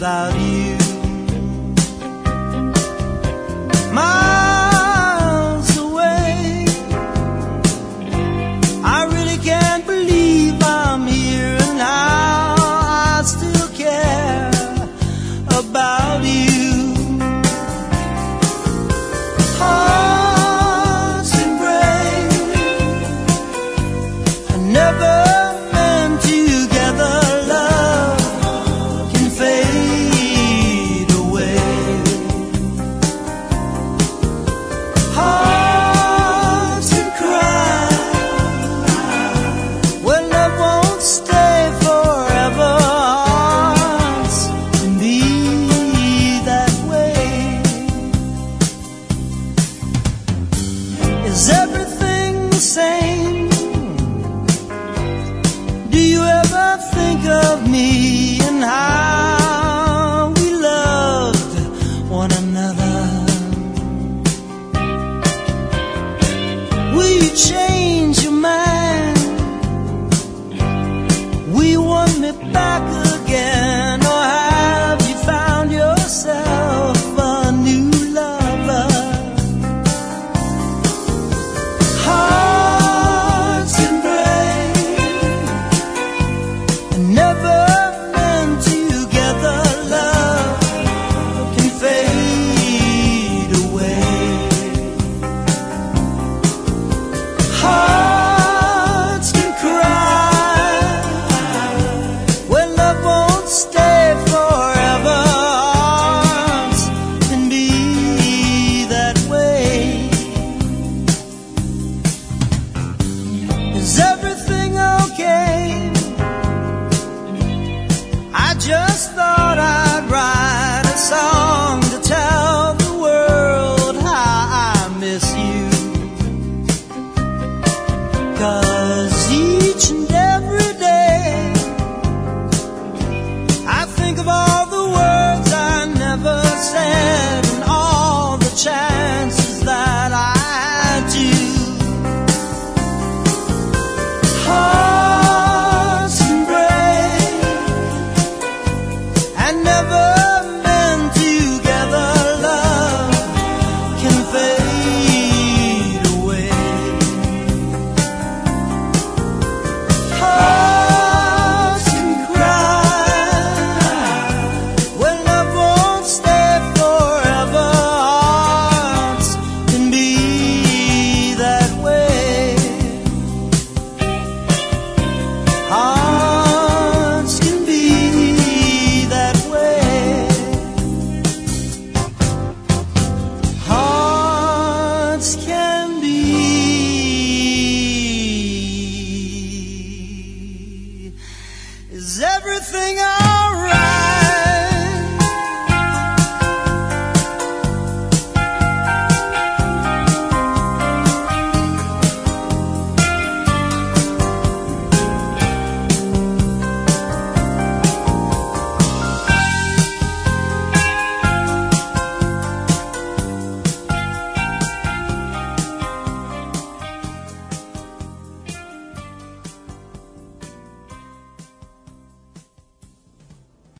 without you. Miles away, I really can't believe I'm here and now I still care about you. Hearts can break, I never meant together. Love can fade away. Hearts can cry when love won't stay forever. Hearts can be that way. Is everything the same? Do you ever think of me and how we loved one another? Will you change your mind? Will you want me back again? Or have you found yourself a new lover? Hearts can break, never meant together. Love can fade away. Hearts can cry when love won't stay forever. Hearts can be that way. Is everything okay? I just thought I'd write a song to tell the world how I miss you. 'Cause each and every day I think of all the words I never said and all the chances that I do. Hearts can break and never